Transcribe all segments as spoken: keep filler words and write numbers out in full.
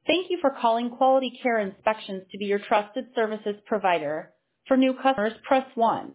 Thank you for calling Quality Care Inspections to be your trusted services provider. For new customers, press one.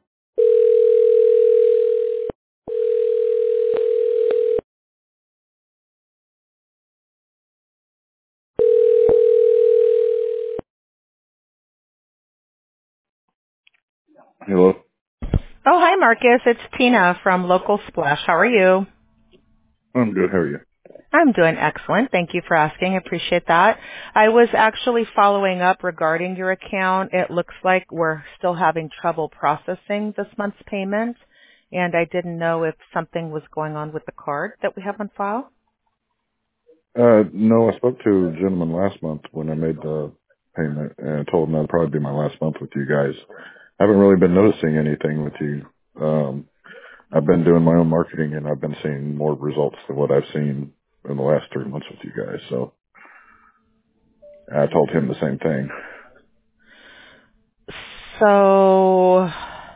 Hello. Oh, hi, Marcus. It's Tina from Local Splash. How are you? I'm good. How are you? I'm doing excellent. Thank you for asking. I appreciate that. I was actually following up regarding your account. It looks like we're still having trouble processing this month's payment, and I didn't know if something was going on with the card that we have on file. Uh, no, I spoke to a gentleman last month when I made the payment, and I told him that'd probably be my last month with you guys. I haven't really been noticing anything with you. Um, I've been doing my own marketing, and I've been seeing more results than what I've seen in the last three months with you guys. So I told him the same thing. So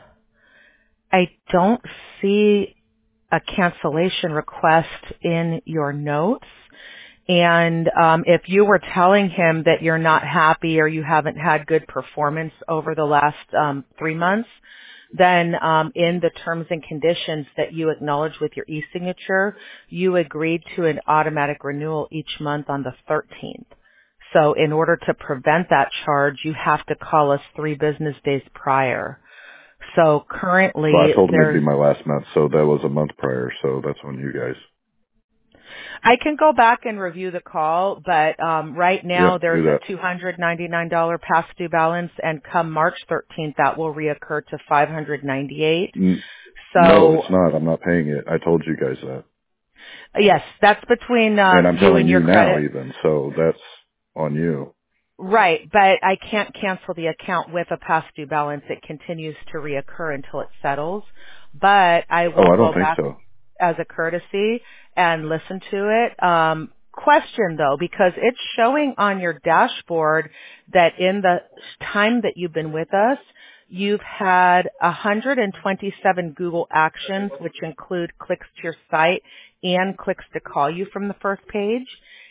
I don't see a cancellation request in your notes. And um, if you were telling him that you're not happy or you haven't had good performance over the last um, three months, then um, in the terms and conditions that you acknowledge with your e-signature, you agreed to an automatic renewal each month on the thirteenth. So in order to prevent that charge, you have to call us three business days prior. So currently Well, I told him it'd be there's my last month, so that was a month prior. So that's on you guys. I can go back and review the call, but um, right Yeah, now there's do a that. two hundred ninety-nine dollars past due balance, and come March thirteenth, that will reoccur to five hundred ninety-eight N- dollars. no, So, it's not. I'm not paying it. I told you guys that, yes, that's between and um, I'm you telling and you your now, credit. even. So that's on you. Right, but I can't cancel the account with a past due balance. It continues to reoccur until it settles. But I Oh, will I go don't think back so. as a courtesy and listen to it. Um, question though, because it's showing on your dashboard that in the time that you've been with us, you've had one hundred twenty-seven Google actions, which include clicks to your site and clicks to call you from the first page.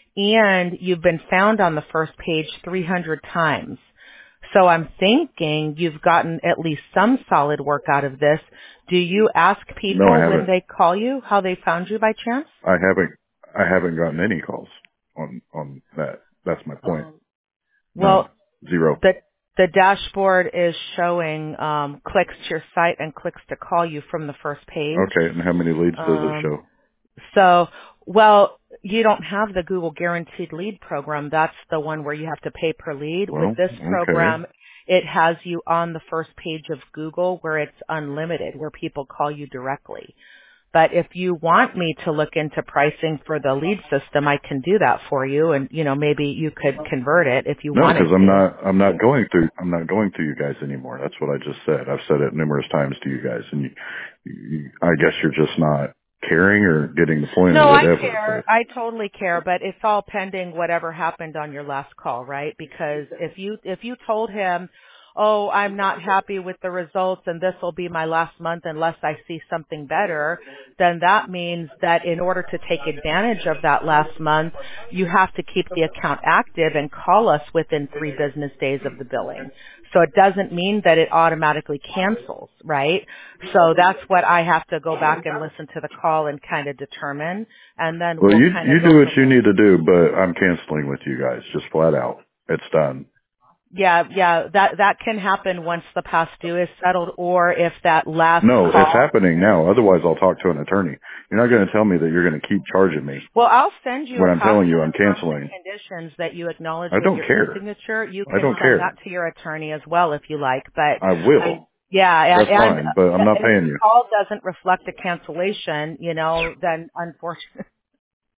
And you've been found on the first page three hundred times. So I'm thinking you've gotten at least some solid work out of this. Do you ask No, I people when haven't. they call you how they found you by chance? I haven't I haven't gotten any calls on on that. That's my point. Um, None. well, Zero. the the dashboard is showing um, clicks to your site and clicks to call you from the first page. Okay, and how many leads does it Um, show? So, well, you don't have the Google Guaranteed Lead program. That's the one where you have to pay per lead. With Well, this okay. program, it has you on the first page of Google where it's unlimited, where people call you directly. But if you want me to look into pricing for the lead system, I can do that for you, and you know maybe you could convert it if you No, wanted because I'm to. not I'm not going through I'm not going through you guys anymore. That's what I just said. I've said it numerous times to you guys, and you, you, I guess you're just not caring or getting the point or No, I whatever. care. But I totally care, but it's all pending whatever happened on your last call, right? Because if you if you told him, "Oh, I'm not happy with the results and this will be my last month unless I see something better," then that means that in order to take advantage of that last month, you have to keep the account active and call us within three business days of the billing. So it doesn't mean that it automatically cancels, right? So that's what I have to go back and listen to the call and kind of determine, and then well, we'll you kind you of go do what from you there. need to do, but I'm canceling with you guys, just flat out. It's done. Yeah, yeah, that that can happen once the past due is settled, or if that last No, it's call. happening now. Otherwise, I'll talk to an attorney. You're not going to tell me that you're going to keep charging me Well, I'll send you when a I'm telling copy of you the I'm terms and canceling. conditions that you acknowledge I with don't your care. e-signature. You I can don't send that care. to your attorney as well if you like. But I I, will. yeah, and, That's and fine, but I'm not if paying the you. call doesn't reflect a cancellation, you know, then unfortunately.